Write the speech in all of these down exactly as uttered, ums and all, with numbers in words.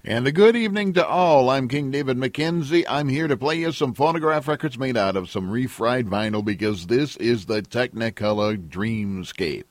And a good evening to all. I'm King David McKenzie. I'm here to play you some phonograph records made out of some refried vinyl because this is the Technicolor Dreamscape.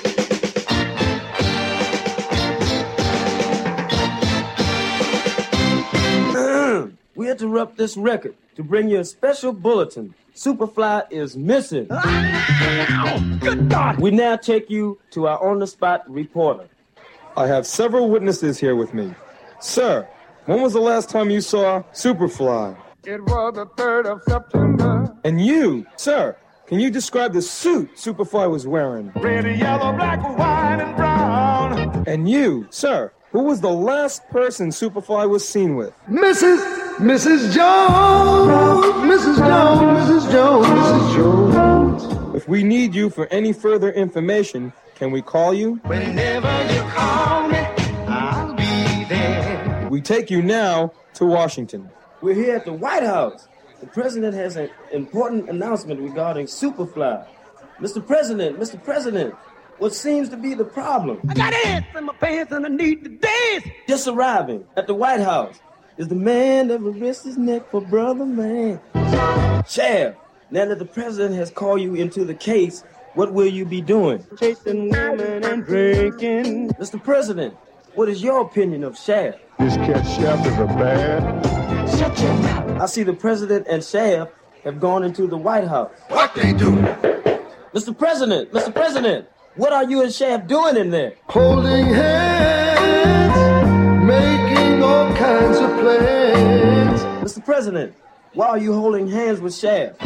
We interrupt this record to bring you a special bulletin. Superfly is missing. Oh, good God! We now take you to our on-the-spot reporter. I have several witnesses here with me. Sir, when was the last time you saw Superfly? It was the third of September. And you, sir, can you describe the suit Superfly was wearing? Red, yellow, black, white, and brown. And you, sir, who was the last person Superfly was seen with? Missus Missus Jones, Missus Jones, Missus Jones, Missus Jones. If we need you for any further information, can we call you? Whenever you call me, I'll be there. We take you now to Washington. We're here at the White House. The president has an important announcement regarding Superfly. Mister President, Mister President, what seems to be the problem? I got ants in my pants and I need to dance. Just arriving at the White House is the man that will risk his neck for brother man. Sheriff, now that the president has called you into the case, what will you be doing? Chasing women and drinking. Mister President, what is your opinion of Sheriff? This cat Shaft is a bad. Shut your mouth. I see the president and Sheriff have gone into the White House. What they do? Mister President, Mister President, what are you and Sheriff doing in there? Holding hands, making all kinds of plans. Mister President, why are you holding hands with Sheriff?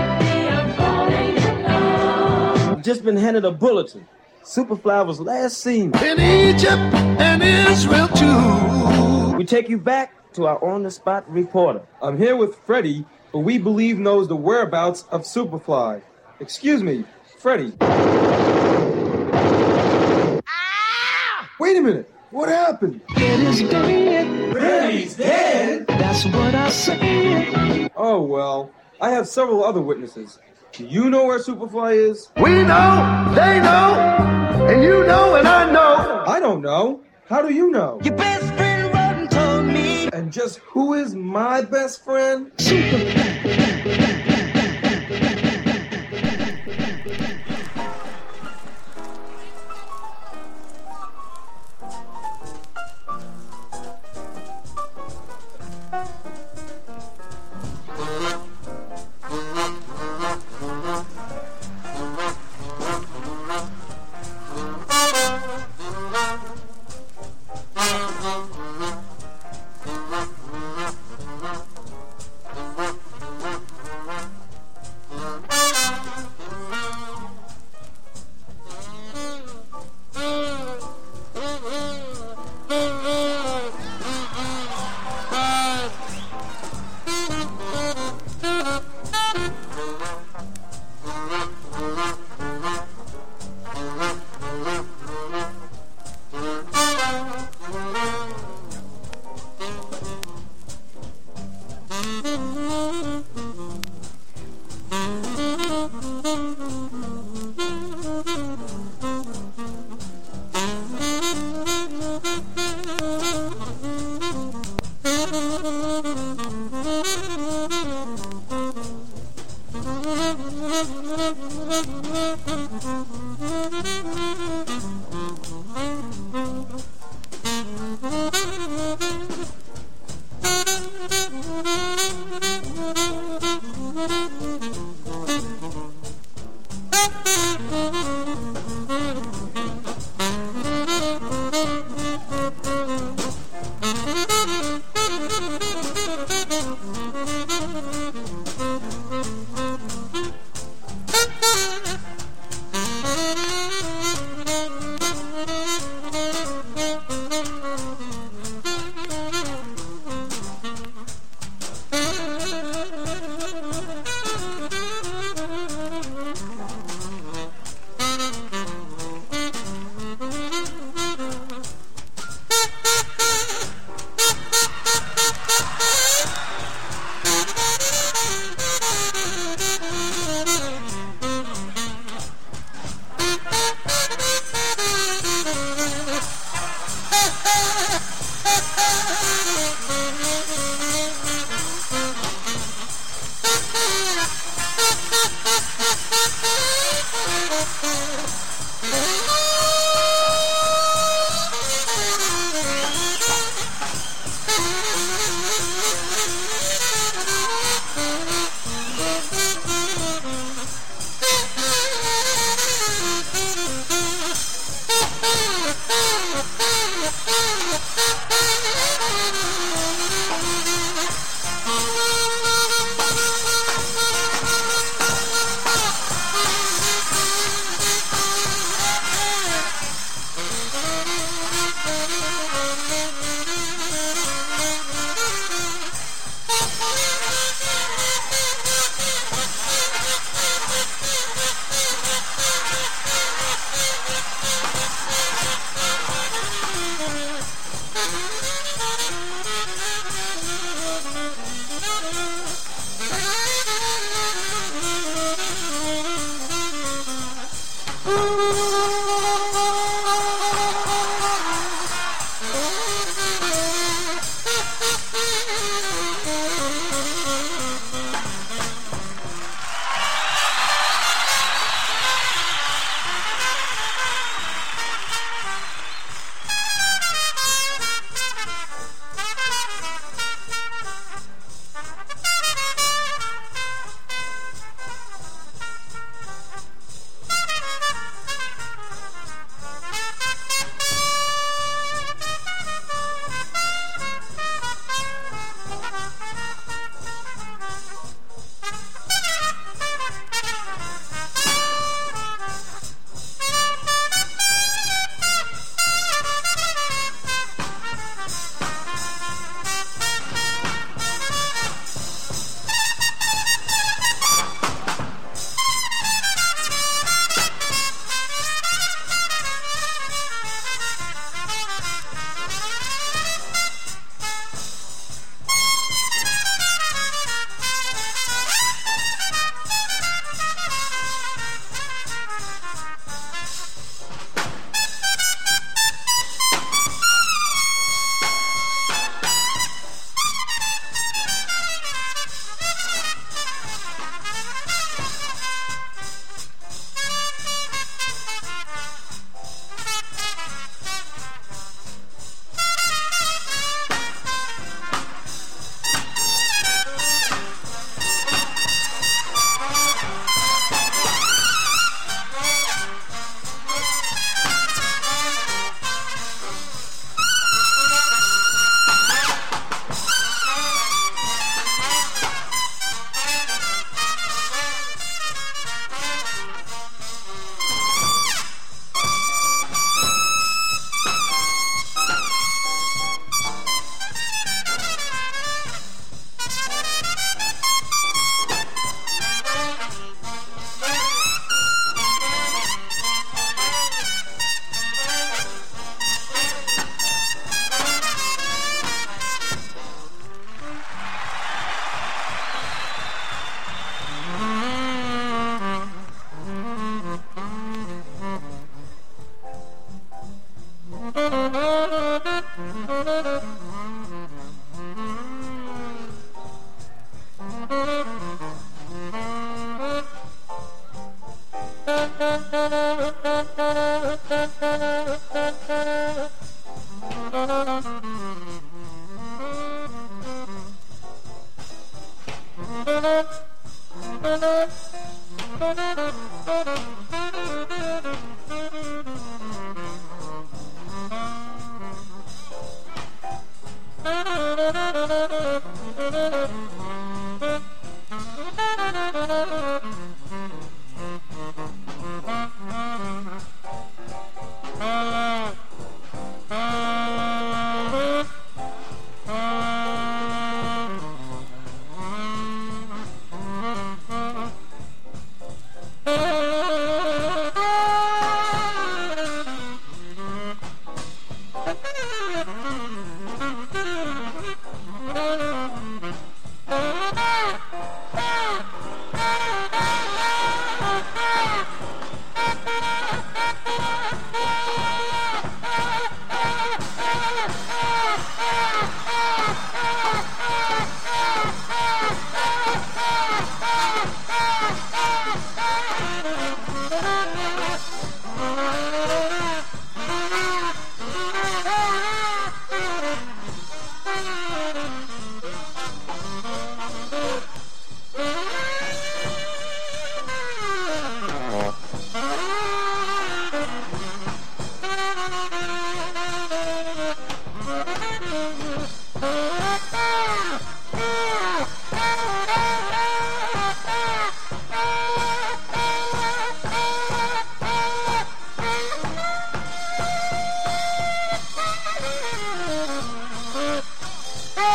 I've just been handed a bulletin. Superfly was last seen in Egypt and Israel too. We take you back to our on-the-spot reporter. I'm here with Freddie, who we believe knows the whereabouts of Superfly. Excuse me, Freddie. Ah! Wait a minute. What happened? Freddie's dead. Freddie's dead? That's what I said. Oh, well, I have several other witnesses. Do you know where Superfly is? We know, they know, and you know and I know. I don't know. How do you know? Your best friend wrote and told me. And just who is my best friend? Superfly.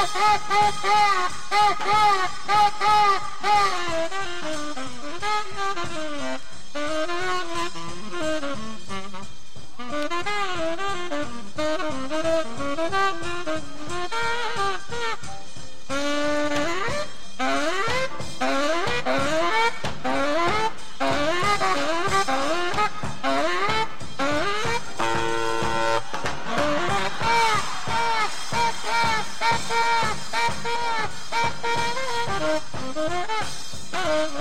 Oh,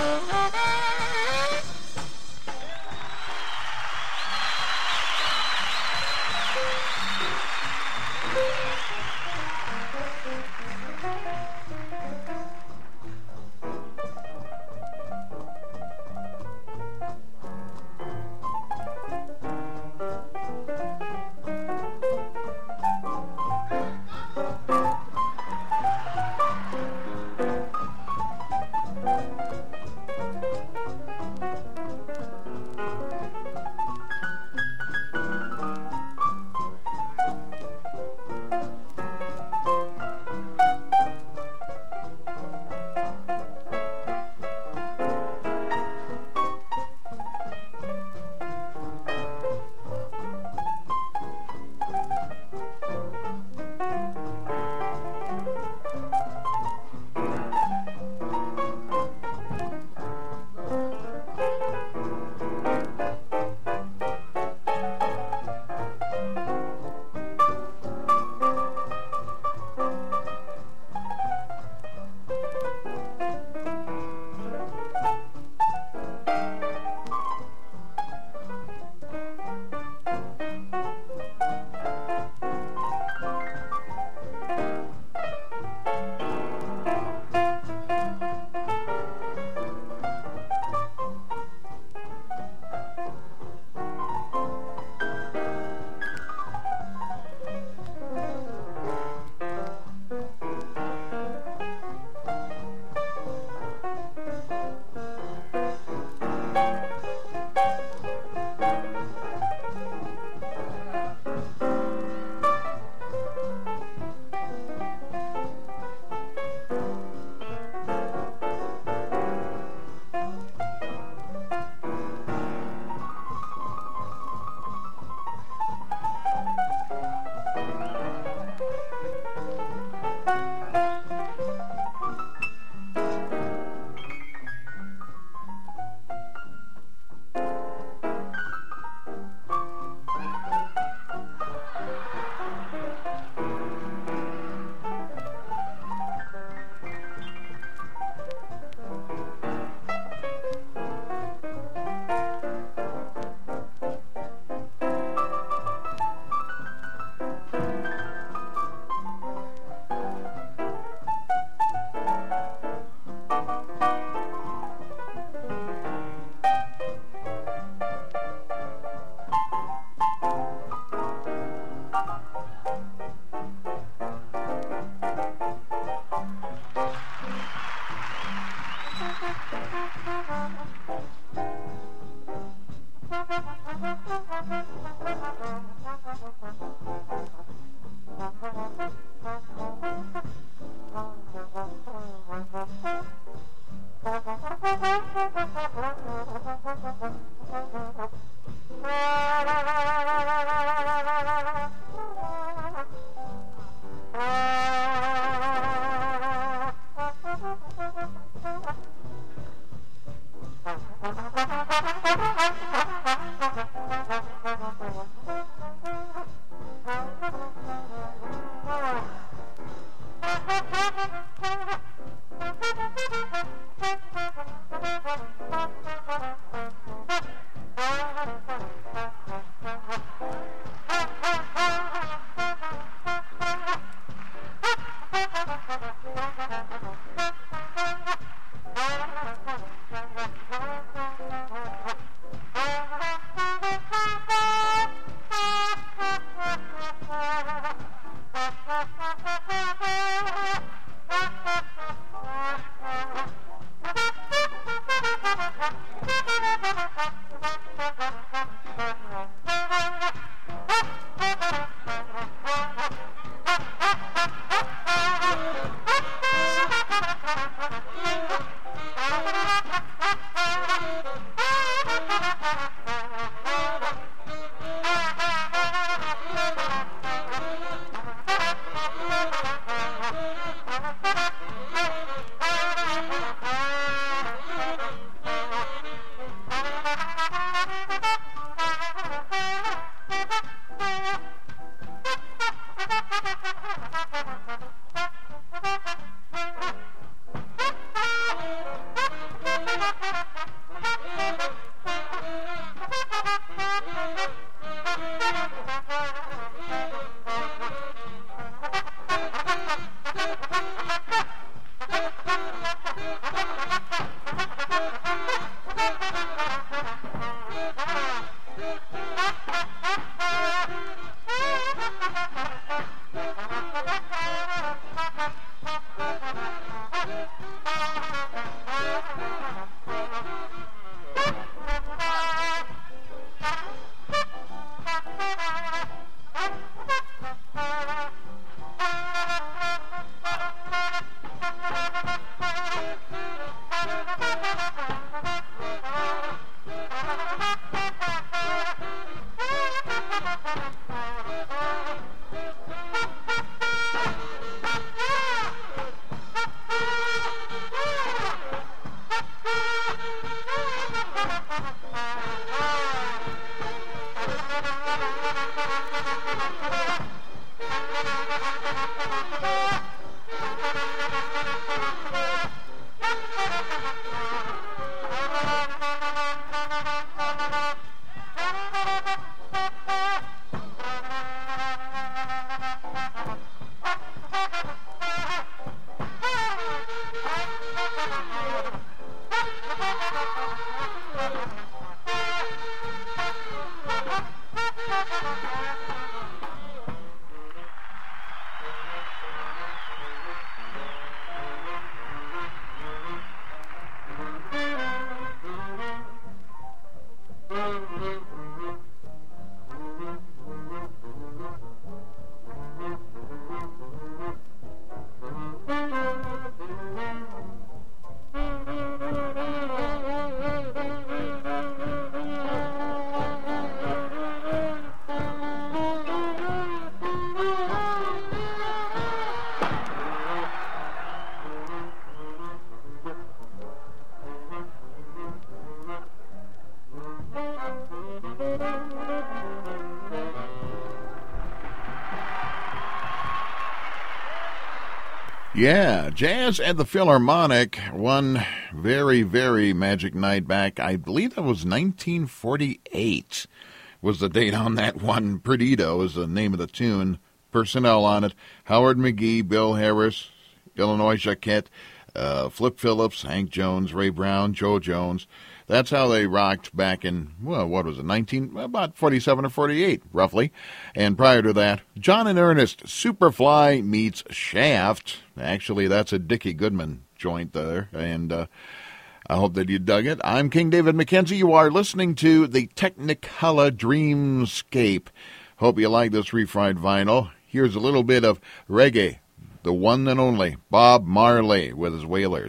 Yeah, Jazz at the Philharmonic, one very, very magic night back. I believe that was nineteen forty-eight was the date on that one. Perdido is the name of the tune. Personnel on it: Howard McGee, Bill Harris, Illinois Jacquet, uh, Flip Phillips, Hank Jones, Ray Brown, Joe Jones. That's how they rocked back in, well, what was it, nineteen, about forty-seven or forty-eight, roughly. And prior to that, John and Ernest, Superfly meets Shaft. Actually, that's a Dickie Goodman joint there, and uh, I hope that you dug it. I'm King David McKenzie. You are listening to the Technicolor Dreamscape. Hope you like this refried vinyl. Here's a little bit of reggae, the one and only Bob Marley with his Wailers.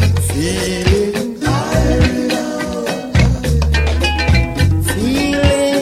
Feeling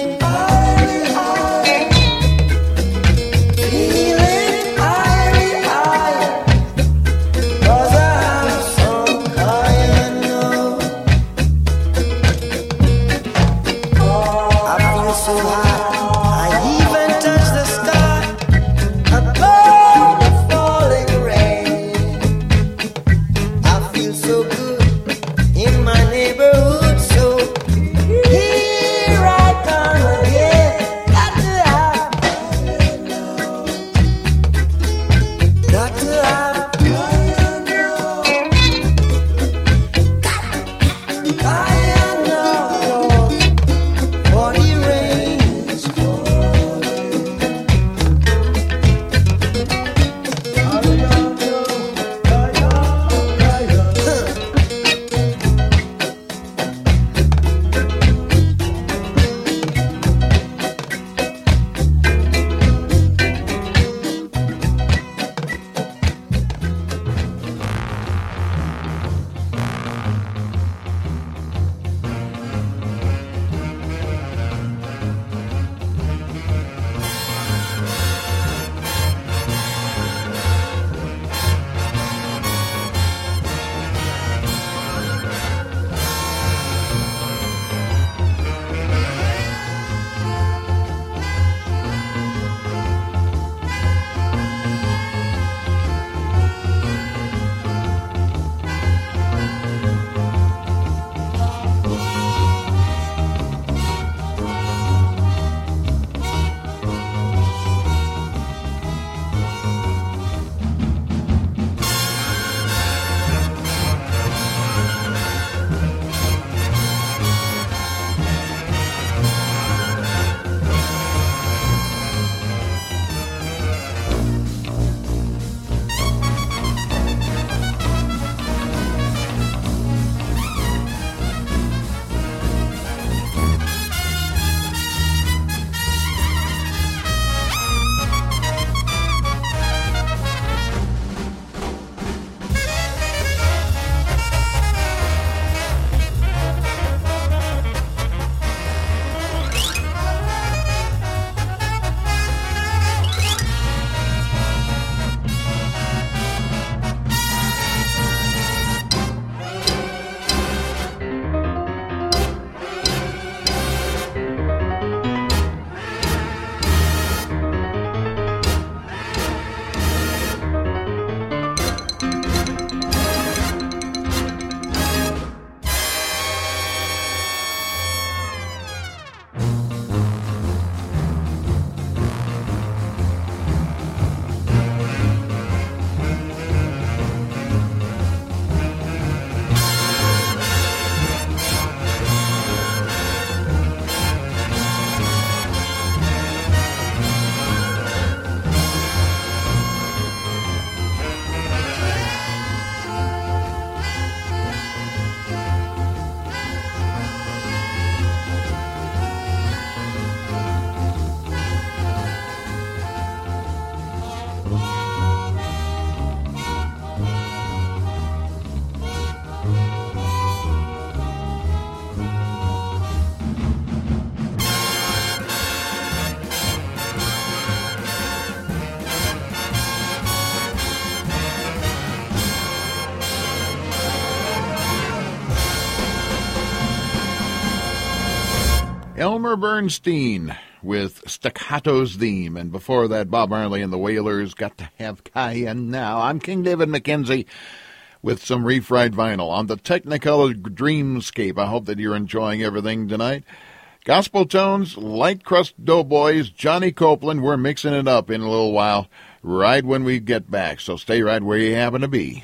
Elmer Bernstein with Staccato's Theme. And before that, Bob Marley and the Wailers, Got to Have Cayenne Now. I'm King David McKenzie with some refried vinyl on the Technicolor Dreamscape. I hope that you're enjoying everything tonight. Gospel tones, Light Crust Doughboys, Johnny Copeland. We're mixing it up in a little while, right when we get back. So stay right where you happen to be.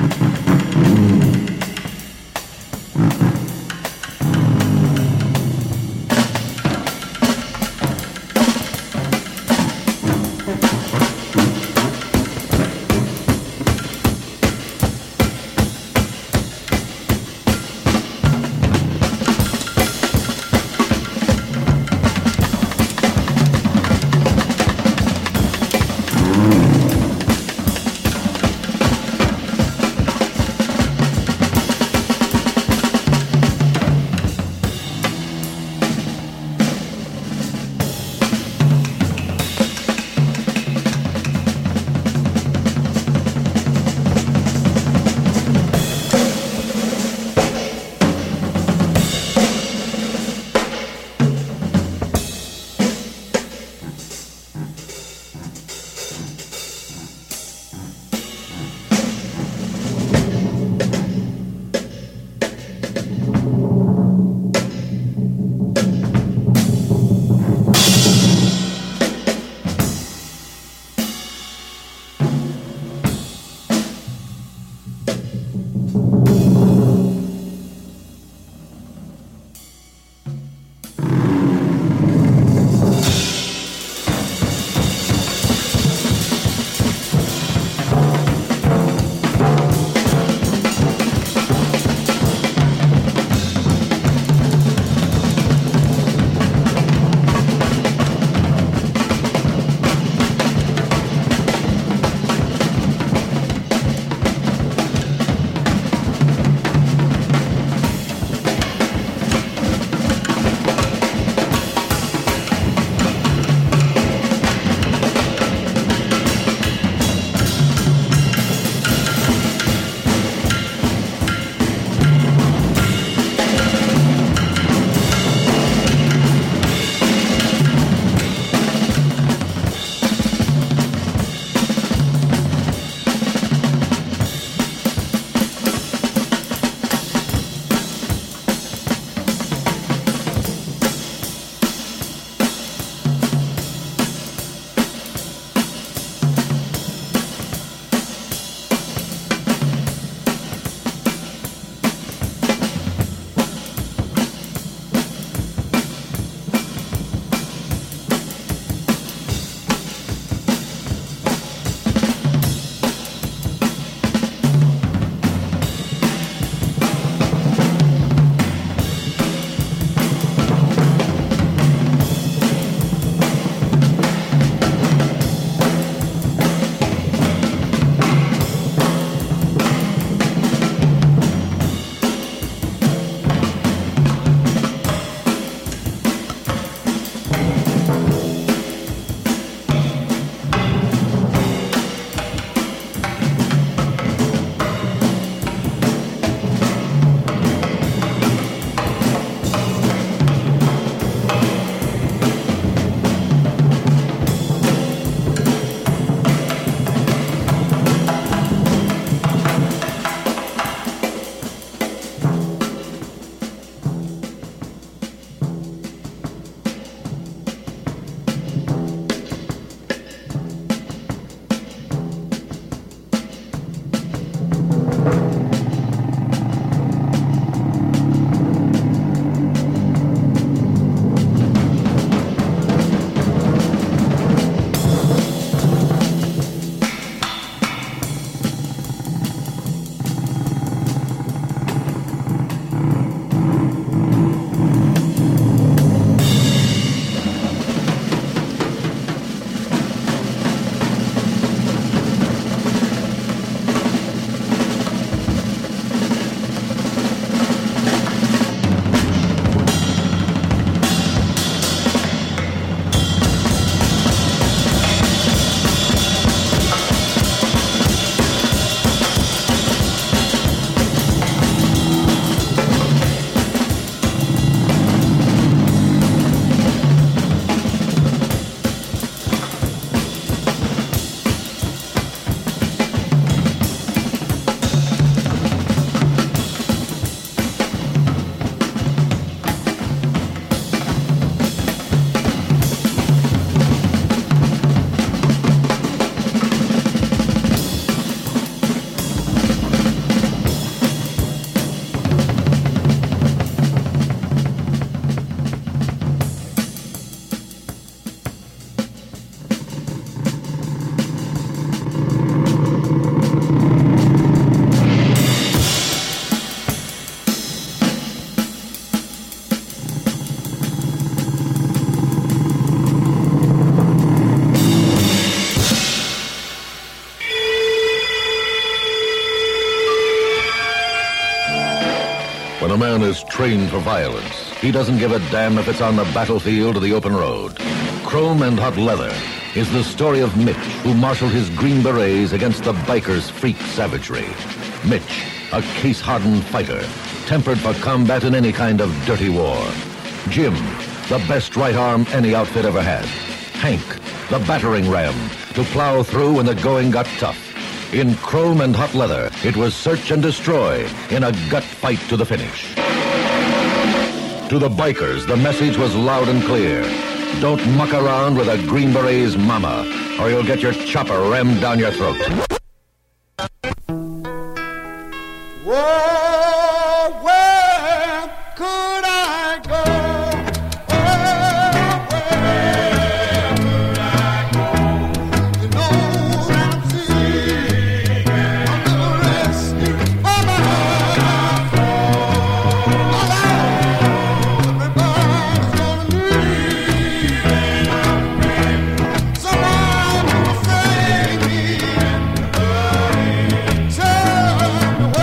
is trained for violence. He doesn't give a damn if it's on the battlefield or the open road. Chrome and Hot Leather is the story of Mitch, who marshaled his Green Berets against the bikers' freak savagery. Mitch, a case-hardened fighter, tempered for combat in any kind of dirty war. Jim, the best right arm any outfit ever had. Hank, the battering ram, to plow through when the going got tough. In Chrome and Hot Leather, it was search and destroy in a gut fight to the finish. To the bikers, the message was loud and clear. Don't muck around with a Green Beret's mama, or you'll get your chopper rammed down your throat. Whoa, where could I go? Where, where could I go? You know that I'm seeking a little rescue for my heart. Everybody's gonna need someone who will save me. Tell me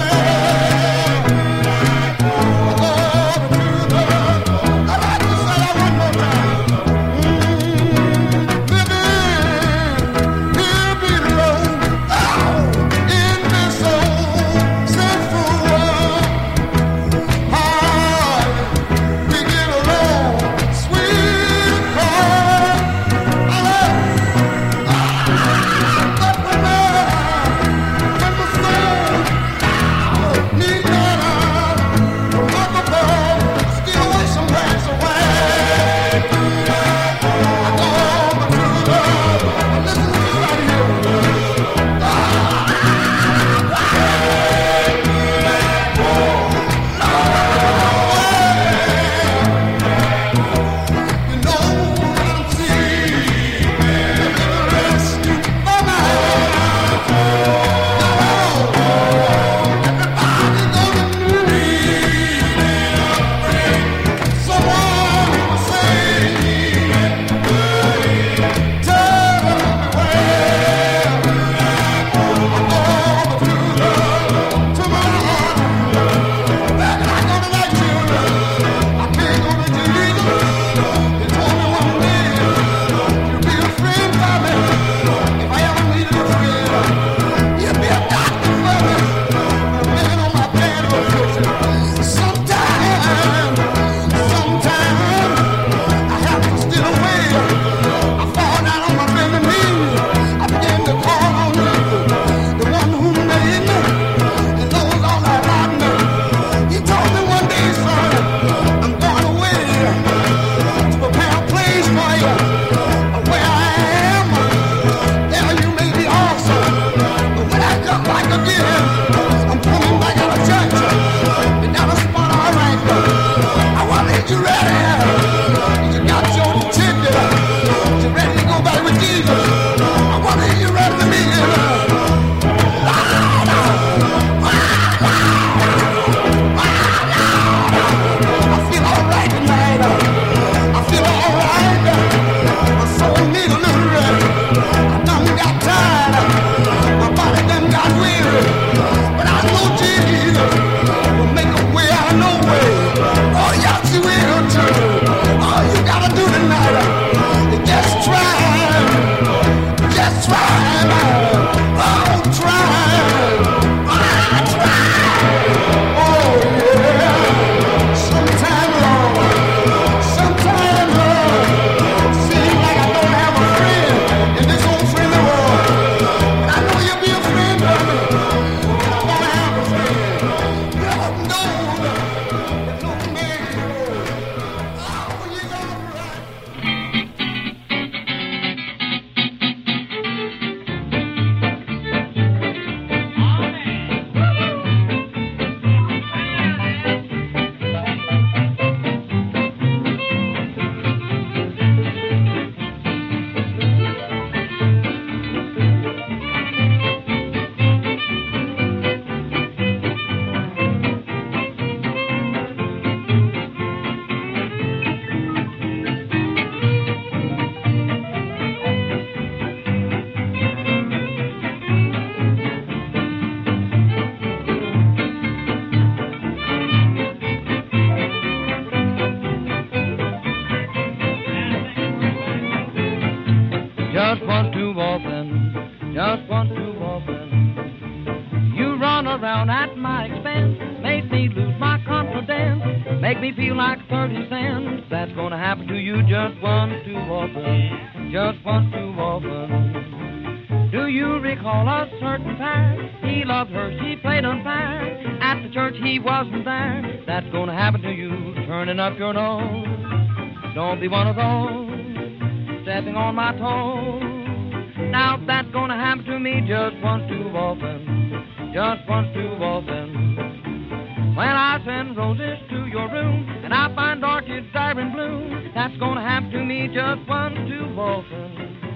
just one too often, just one too often. You run around at my expense, make me lose my confidence, make me feel like thirty cents. That's gonna happen to you just one too often, just one too often. Do you recall a certain pair? He loved her, she played unfair. At the church he wasn't there. That's gonna happen to you, turning up your nose. Don't be one of those, stepping on my toes. Now that's gonna happen to me just one too often, just one too often. When I send roses to your room and I find orchids there in bloom, that's gonna happen to me just one too often.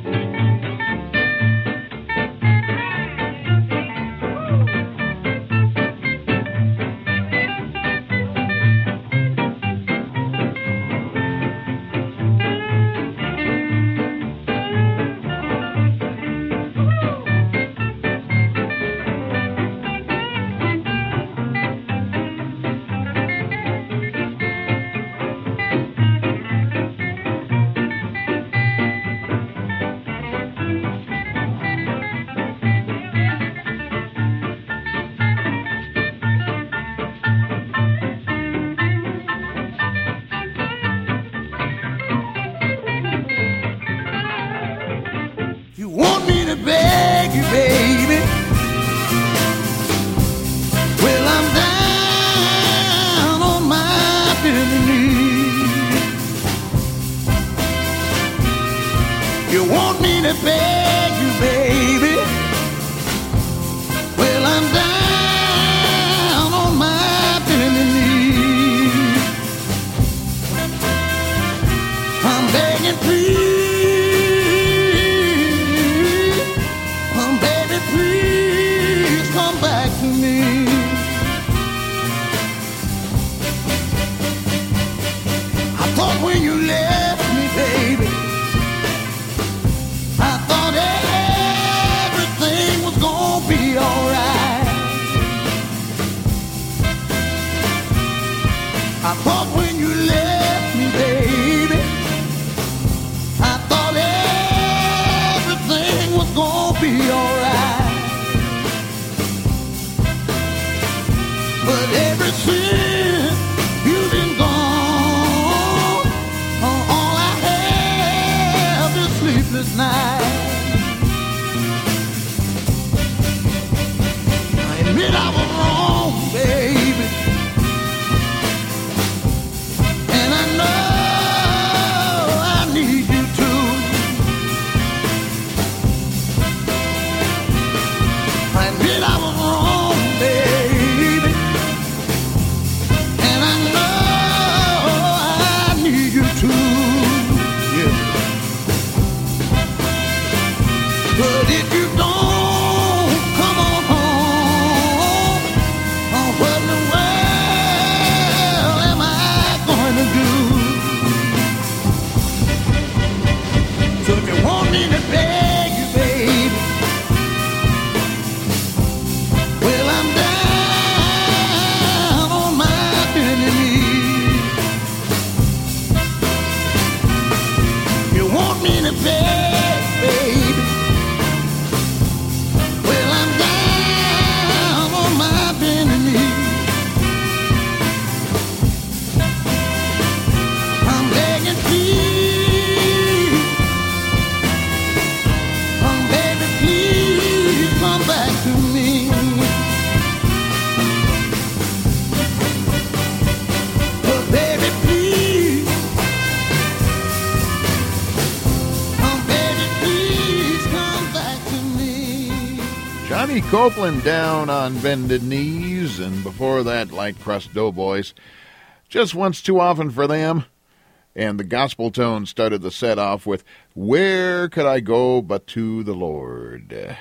Copeland down on bended knees, and before that, Light Crust Doughboys. Just once too often for them. And the gospel tone started the set off with, Where Could I Go But to the Lord?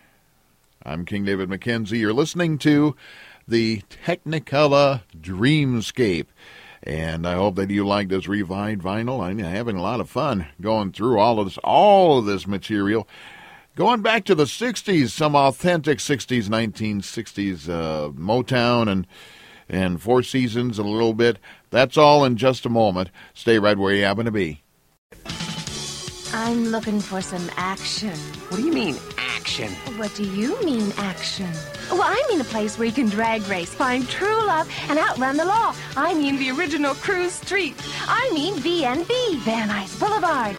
I'm King David McKenzie. You're listening to the Technicolor Dreamscape. And I hope that you like this revived vinyl. I'm having a lot of fun going through all of this, all of this material. Going back to the sixties, some authentic sixties, nineteen sixties uh, Motown and and Four Seasons a little bit. That's all in just a moment. Stay right where you happen to be. I'm looking for some action. What do you mean, action? What do you mean, action? Well, I mean a place where you can drag race, find true love, and outrun the law. I mean the original cruise street. I mean V and B, Van Nuys Boulevard.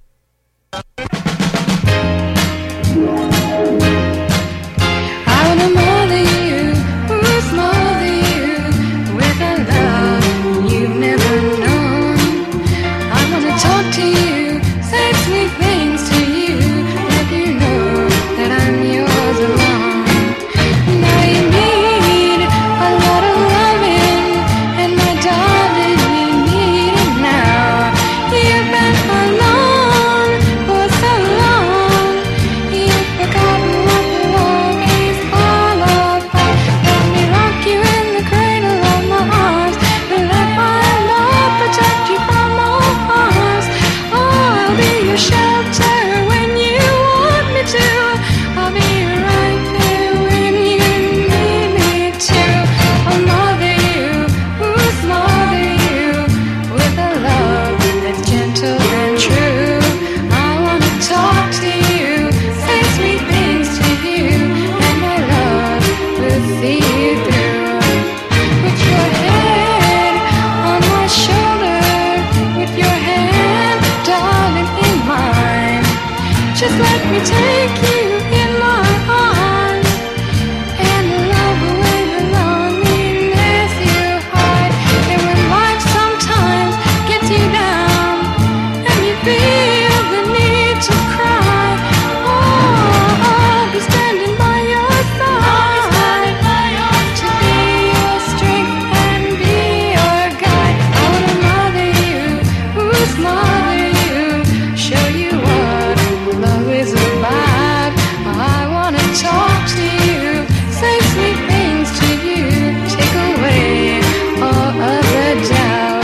I wanna mother you, ooh, smother you with a love you've never known. I wanna talk to you, say sweet things to you, let you know that I'm yours alone. Now you need a lot of loving, and my darling, you need it now. You've been alone for so long, you've forgotten what love is all about. Let me rock you in the cradle of my arms, let my love protect you from all harms. Oh, I'll be your shelter when you want me to. I'll be right there when you need me to. I'll mother you, ooh, smother you with a love that's gentle and true. I wanna talk to you, say sweet things to you, and my love will see you through. Put your head on my shoulder, with your hand, darling, in mine. Just let me take you in my arms and love away the loneliness you hide. And when life sometimes gets you down and you feel the need to cry, oh, I'll be standing by your side to be your strength and be your guide. I wanna mother you, ooh, smother you, show you what love is about. I wanna talk to you, say sweet things to you, take away all other doubt.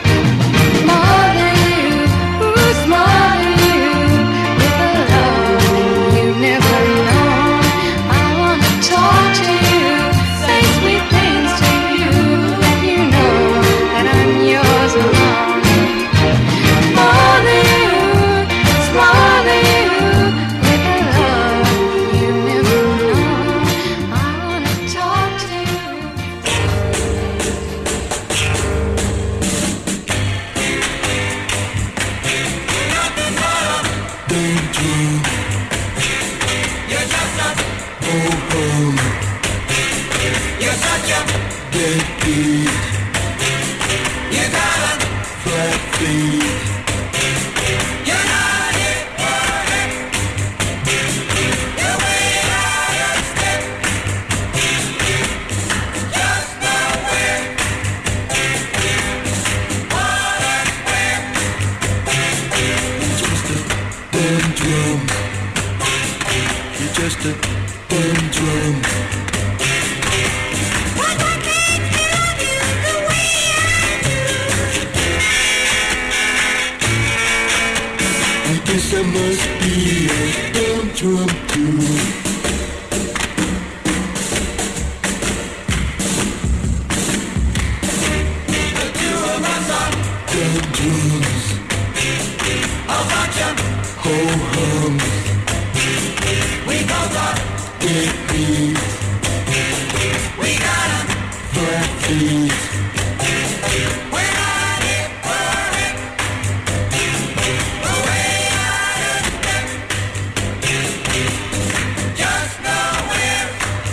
Mother you, ooh, smother you with a love you've never known. I wanna talk to you, say sweet things to you, let you know that I'm yours alone. Mother you, smother you with a love you've never known. I wanna talk to you. Just a dumb drum. I guess I must be a dumb drum too. Dumb drums, ho-hums, dead beats, flat feet. We're not it perfect, but way out of step. Just know we're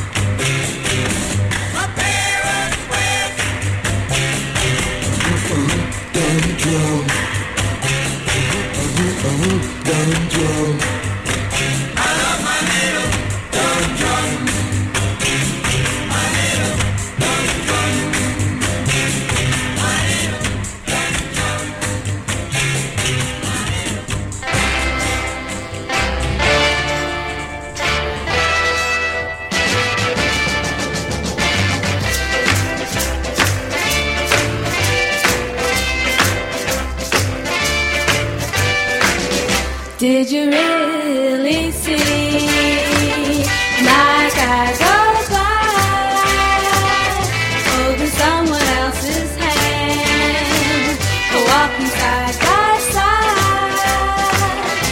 my parents' wear. Dumb drum, dumb drum. I love my little dumb drum. My little dumb drum. My little dumb drum. My little. Did you really see my car go by over someone else's hand, walking side by side?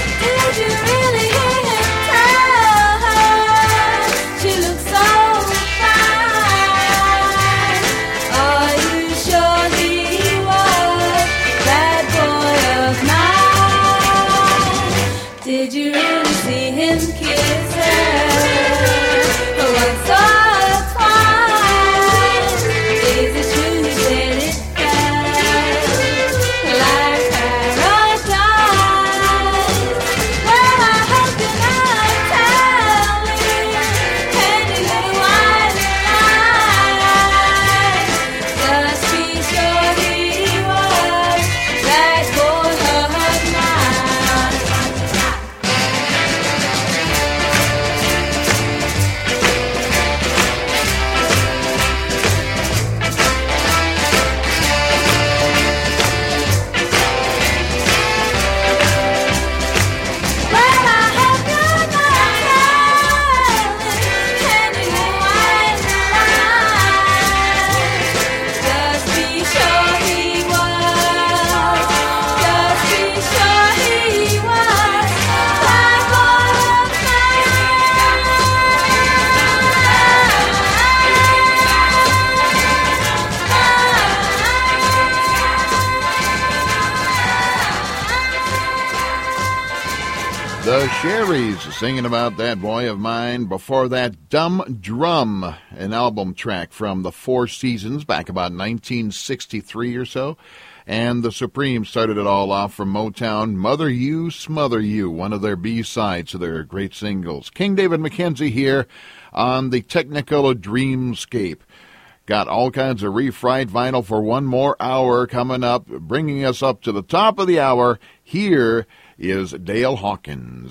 The Sherrys singing about That Boy of Mine. Before that, Dumb Drum, an album track from the Four Seasons back about nineteen sixty-three or so. And the Supremes started it all off from Motown, Mother You, Smother You, one of their B-sides to their great singles. King David McKenzie here on the Technicolor Dreamscape. Got all kinds of refried vinyl for one more hour coming up, bringing us up to the top of the hour. Here is Dale Hawkins.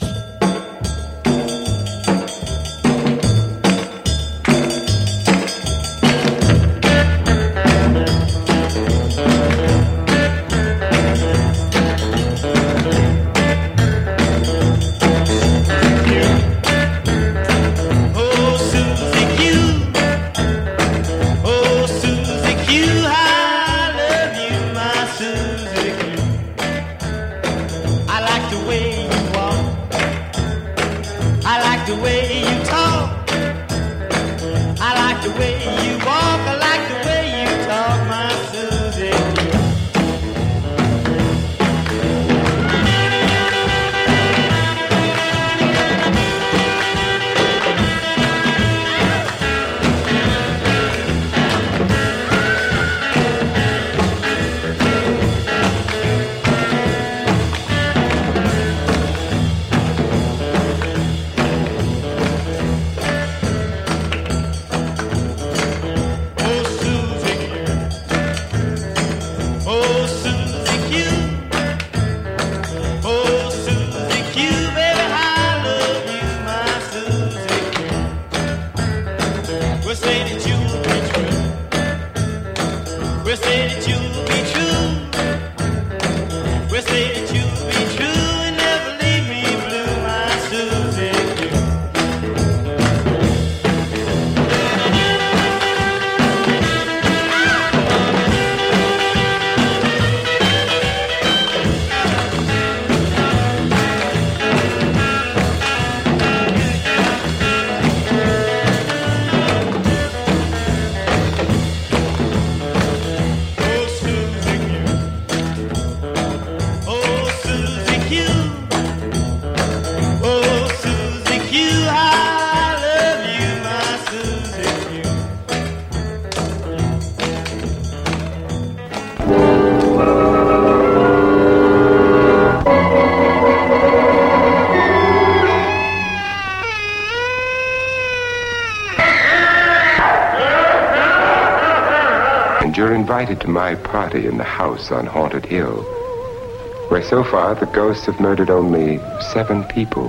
You're invited to my party in the house on Haunted Hill, where so far the ghosts have murdered only seven people.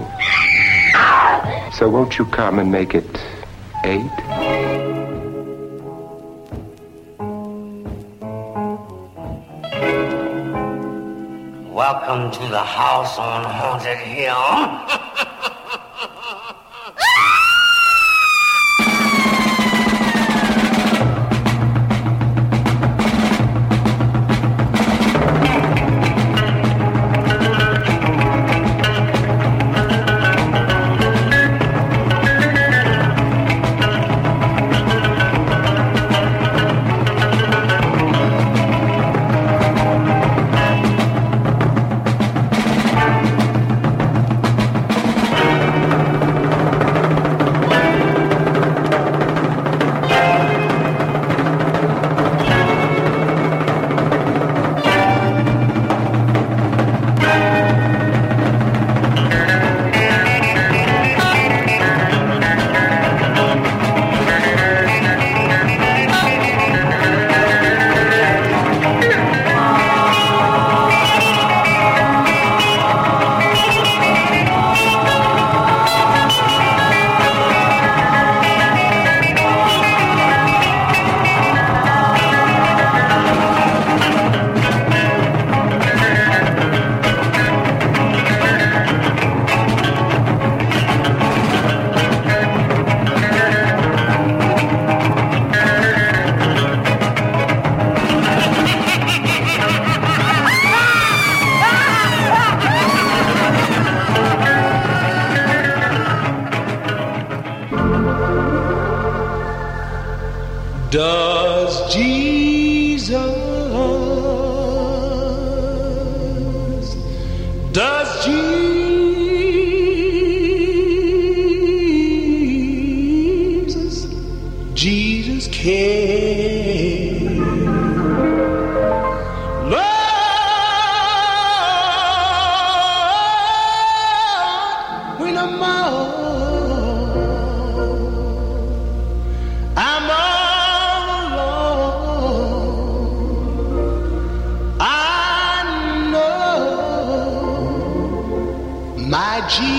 So won't you come and make it eight? Welcome to the house on Haunted Hill. Does Jesus, does Jesus I'm all alone. I know my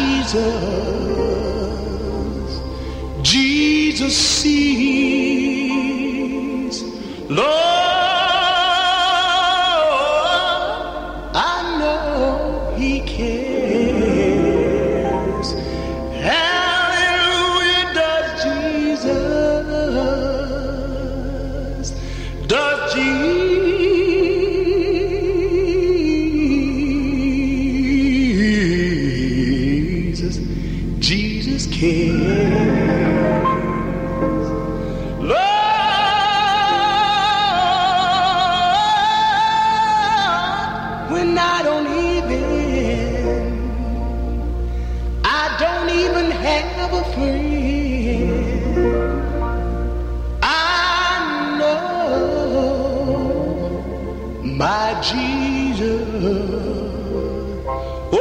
Jesus, Jesus sees. Lord, I know He cares. Hallelujah, does Jesus, does Jesus, Jesus cares. Lord, when I don't even, I don't even have a friend. I know my Jesus. Oh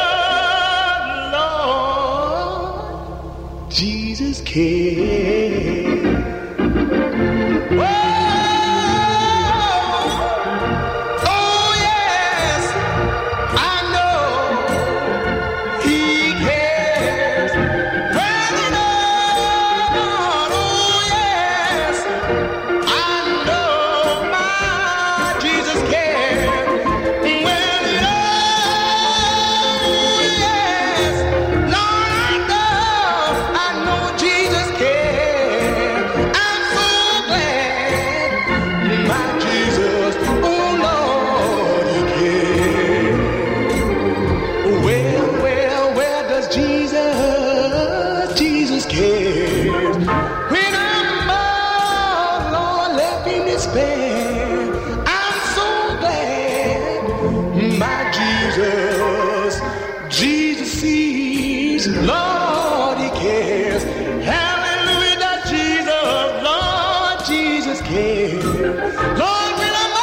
Lord, Jesus cares. Oh yes, I know He cares. Well, Lord, oh yes, I know my Jesus cares. Well, Lord, yes, Lord, I know, I know Jesus cares. I'm so glad my Jesus, oh Lord, He cares. Well, well, well, does Jesus, Jesus cares. When I'm all Lord left in despair, I'm so glad my Jesus, Jesus sees. Lord, He cares. Hallelujah, does Jesus, Lord, Jesus cares. Lord, when I'm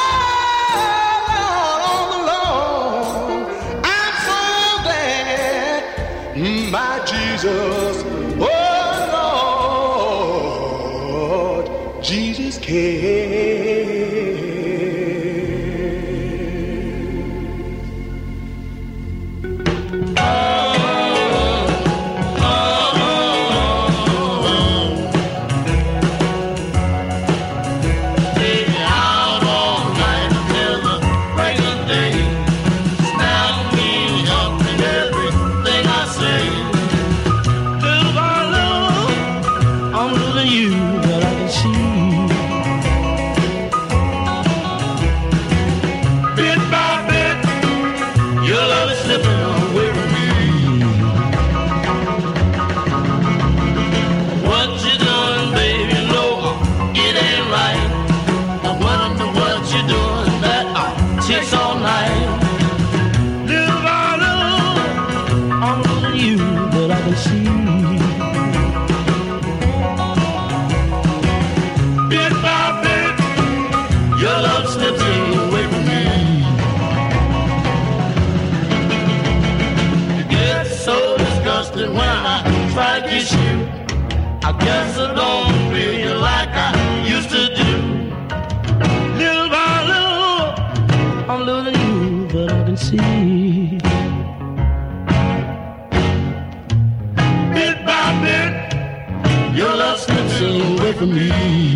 all alone, I'm so glad my Jesus, oh Lord, Jesus cares. Out all night till the break of day. Snap me up in everything I say. Little by little, I'm losing you, but I can see. Bit by bit, your love is slipping away from me. What you doing, baby? No, it ain't right. I wonder what you're doing that uh, takes all night. Little by little, I'm losing you, but I can see. Bit by bit, your love slips away from me. You get so disgusted when I try to kiss you. I guess I don't feel you like I used to do. Little by little, I'm losing you, but I can see. Bit by bit, your love slips away from me.